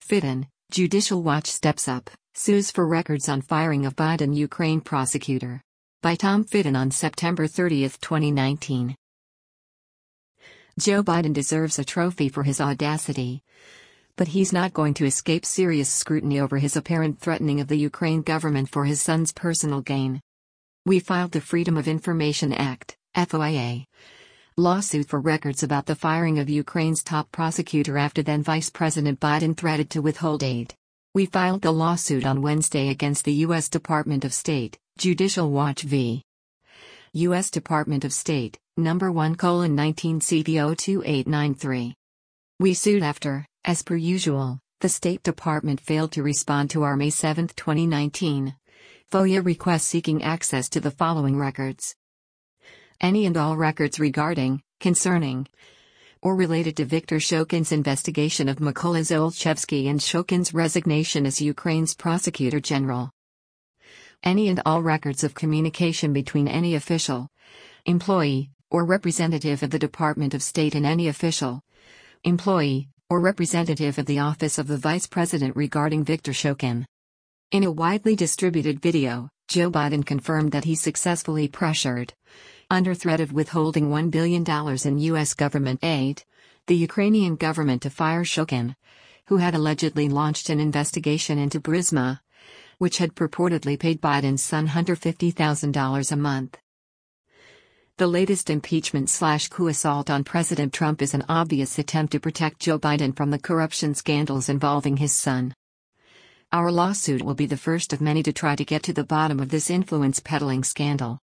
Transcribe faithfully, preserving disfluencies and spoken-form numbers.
Fitton, Judicial Watch steps up, sues for records on firing of Biden Ukraine prosecutor. By Tom Fitton on September thirtieth, twenty nineteen. Joe Biden deserves a trophy for his audacity. But he's not going to escape serious scrutiny over his apparent threatening of the Ukraine government for his son's personal gain. We filed the Freedom of Information Act, F O I A, lawsuit for records about the firing of Ukraine's top prosecutor after then Vice President Biden threatened to withhold aid. We filed the lawsuit on Wednesday against the U S Department of State, Judicial Watch v. U S Department of State, number one colon nineteen C V zero two eight nine three. We sued after, as per usual, the State Department failed to respond to our May seventh, twenty nineteen, FOIA request seeking access to the following records. Any and all records regarding, concerning, or related to Viktor Shokin's investigation of Mykola Zlochevsky and Shokin's resignation as Ukraine's Prosecutor General. Any and all records of communication between any official, employee, or representative of the Department of State and any official, employee, or representative of the Office of the Vice President regarding Viktor Shokin. In a widely distributed video, Joe Biden confirmed that he successfully pressured, under threat of withholding one billion dollars in U S government aid, the Ukrainian government to fire Shokin, who had allegedly launched an investigation into Burisma, which had purportedly paid Biden's son one hundred fifty thousand dollars a month. The latest impeachment-slash-coup assault on President Trump is an obvious attempt to protect Joe Biden from the corruption scandals involving his son. Our lawsuit will be the first of many to try to get to the bottom of this influence peddling scandal.